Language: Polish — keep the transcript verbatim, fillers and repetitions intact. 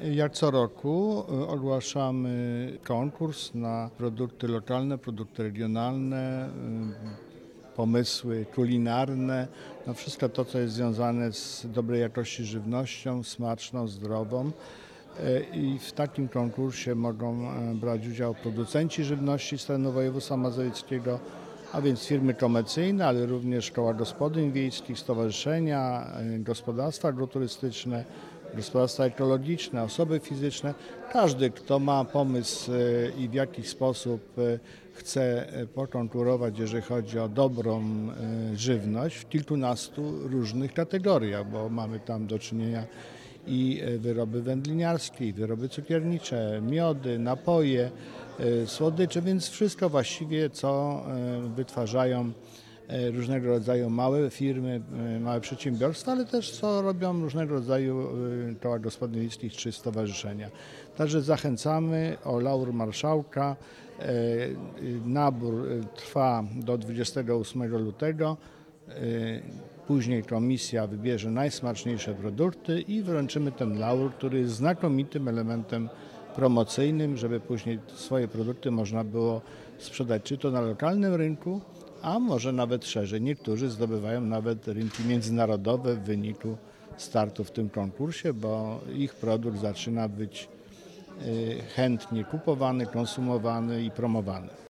Jak co roku y, ogłaszamy konkurs na produkty lokalne, produkty regionalne, y, pomysły kulinarne, no wszystko to, co jest związane z dobrej jakości żywnością, smaczną, zdrową. Y, I w takim konkursie mogą y, brać udział producenci żywności z terenu województwa mazowieckiego, a więc firmy komercyjne, ale również koła gospodyń wiejskich, stowarzyszenia, y, gospodarstwa agroturystyczne, gospodarstwa ekologiczne, osoby fizyczne. Każdy, kto ma pomysł y, i w jakiś sposób y, chce y, pokonkurować, jeżeli chodzi o dobrą y, żywność w kilkunastu różnych kategoriach, bo mamy tam do czynienia i y, wyroby wędliniarskie, i wyroby cukiernicze, miody, napoje, y, słodycze, więc wszystko właściwie, co y, wytwarzają y, różnego rodzaju małe firmy, y, małe przedsiębiorstwa, ale też co robią różnego rodzaju y, koła gospodyń wiejskich czy stowarzyszenia. Także zachęcamy o laur marszałka. Y, y, Nabór y, trwa do dwudziestego ósmego lutego. Y, Później komisja wybierze najsmaczniejsze produkty i wręczymy ten laur, który jest znakomitym elementem promocyjnym, żeby później swoje produkty można było sprzedać czy to na lokalnym rynku, a może nawet szerzej. Niektórzy zdobywają nawet rynki międzynarodowe w wyniku startu w tym konkursie, bo ich produkt zaczyna być y, chętnie kupowany, konsumowany i promowany.